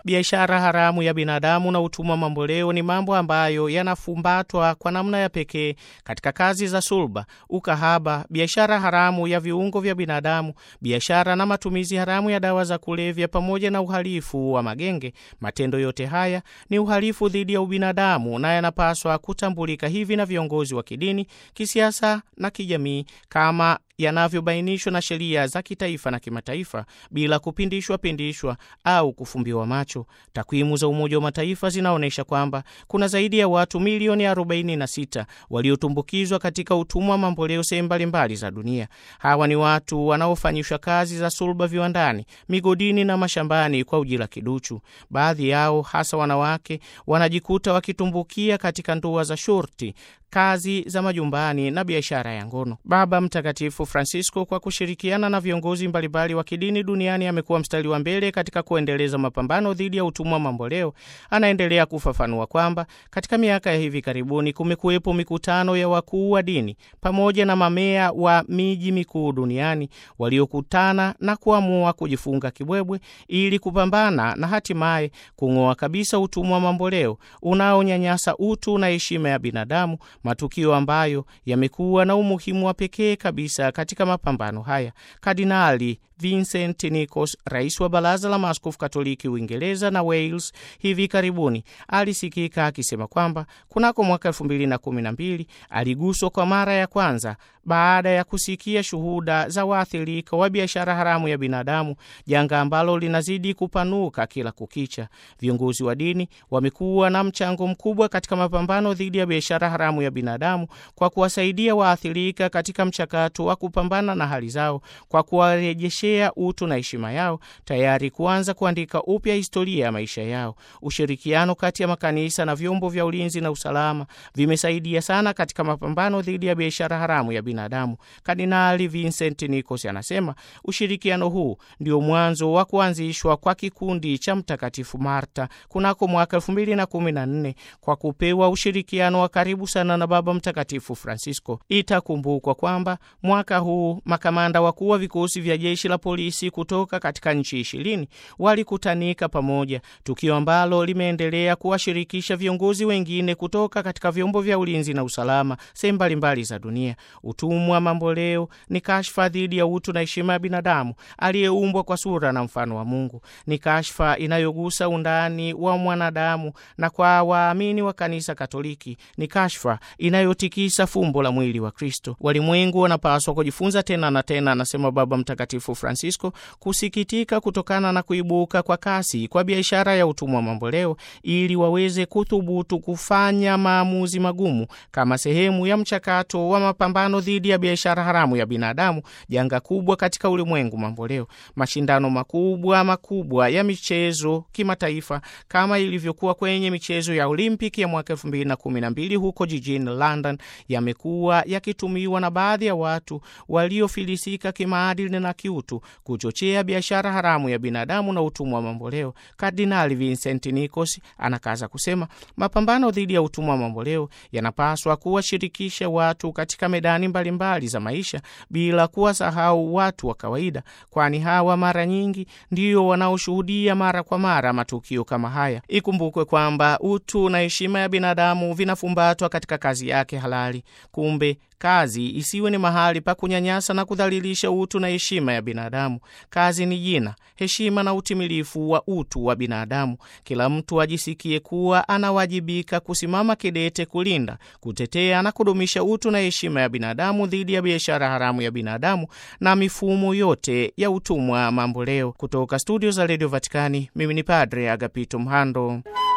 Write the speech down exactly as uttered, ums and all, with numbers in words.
Biashara haramu ya binadamu na utumwa mamboleo ni mambo ambayo yanafumbatwa kwa namna ya pekee katika kazi za sulba, ukahaba, biashara haramu ya viungo vya binadamu, biashara na matumizi haramu ya dawa za kulevya, pamoja na uhalifu wa magenge. Matendo yote haya ni uhalifu dhidi ya ubinadamu na yanapaswa kutambulika hivi na viongozi wa kidini, kisiasa na kijamii kama yanavyobainishwa na sheria za kitaifa na kimataifa bila kupindishwa pindishwa au kufumbiwa macho. Takwimu za Umoja wa Mataifa zinaonyesha kwamba kuna zaidi ya watu milioni arobaini na sita waliotumbukizwa katika utumwa mamboleo sehemu mbalimbali za dunia. Hawa ni watu wanaofanyishwa kazi za sulba viwandani, migodini na mashambani kwa ujira kiduchu. Baadhi yao, hasa wanawake, wanajikuta wakitumbukia katika ndoa za shurti, kazi za majumbani na biashara ya ngono. Baba Mtakatifu Francisco, kwa kushirikiana na viongozi mbalimbali wa kidini duniani, amekuwa mstari wa mbele katika kuendeleza mapambano dhidi ya utumwa mamboleo. Anaendelea kufafanua kwamba katika miaka ya hivi karibuni kumekuwepo mikutano ya wakuu wa dini pamoja na mamea wa miji mikuu duniani waliokutana na kuamua kujifunga kibwebwe ili kupambana na hatimaye kung'oa kabisa utumwa mamboleo unaonyanyasa utu na heshima ya binadamu, matukio ambayo yamekuwa na umuhimu wa pekee kabisa katika mapambano haya. Kardinali Vincent Nicos, rais wa Baraza la Maaskofu Katoliki Uingereza na Wales, hivi karibuni alisikika akisema kwamba kunako mwaka elfu mbili na kumi na mbili aliguswa kwa mara ya kwanza baada ya kusikia shuhuda za waathirika wa biashara haramu ya binadamu, janga ambalo linazidi kupanuka kila kukicha. Viongozi wa dini wamekuwa na mchango mkubwa katika mapambano dhidi ya biashara haramu ya binadamu kwa kuwasaidia waathirika katika mchakato wa kupambana na hali zao, kwa kuwarejeshea utu na heshima yao, tayari kuanza kuandika upya historia ya maisha yao. Ushirikiano kati ya makanisa na vyombo vya ulinzi na usalama vimesaidia sana katika mapambano dhidi ya biashara haramu ya binadamu. Kardinali Vincent Nicos anasema ushirikiano huu ndio mwanzo wa kuanzishwa kwa kikundi cha Mtakatifu Marta kunako mwaka elfu mbili na kumi na nne kwa kupewa ushirikiano wa karibu sana na Baba Mtakatifu Francisco. Itakumbukwa kwamba mwaka huu makamanda wakuu wa vikosi vya jeshi la polisi kutoka katika nchi ishirini walikutanika pamoja, tukio ambalo limeendelea kuwashirikisha viongozi wengine kutoka katika vyombo vya ulinzi na usalama sehemu mbalimbali za dunia. Utumwa mamboleo ni kashfa dhidi ya utu na heshima ya binadamu aliyeumbwa kwa sura na mfano wa Mungu. Ni kashfa inayogusa undani wa mwanadamu, na kwa waamini wa Kanisa Katoliki ni kashfa inayotikisa fumbo la mwili wa Kristo. Walimwengu wanapaswa kujifunza tena na tena, anasema Baba Mtakatifu Francisco, kusikitika kutokana na kuibuka kwa kasi kwa biashara ya utumwa mamboleo, ili waweze kuthubutu kufanya maamuzi magumu kama sehemu ya mchakato wa mapambano dhidi ya biashara haramu ya binadamu, janga kubwa katika ulimwengu mamboleo. Mashindano makubwa makubwa ya michezo kimataifa kama ilivyokuwa kwenye michezo ya Olimpiki ya mwaka elfu mbili na kumi na mbili huko jijini London yamekuwa yakitumiwa na baadhi ya watu waliofilisika kimaadili na kiutu kuchochea biashara haramu ya binadamu na utumwa mamboleo. Kardinali Vincent Nicos anakaza kusema mapambano dhidi ya utumwa mamboleo yanapaswa kuwashirikisha watu katika medani mbalimbali za maisha bila kuwasahau watu wa kawaida, kwani hawa mara nyingi ndio wanaoshuhudia mara kwa mara matukio kama haya. Ikumbukwe kwamba utu na heshima ya binadamu vinafumbatwa katika kazi yake halali. Kumbe kazi isiwe ni mahali pa kunyanyasa na kudhalilisha utu na heshima ya binadamu. Kazi ni jina, heshima na utimilifu wa utu wa binadamu. Kila mtu ajisikie kuwa anawajibika kusimama kidete kulinda, kutetea na kudumisha utu na heshima ya binadamu dhidi ya biashara haramu ya binadamu na mifumo yote ya utumwa mamboleo. Kutoka studio za Radio Vatikani, mimi ni Padre Agapito Mhando.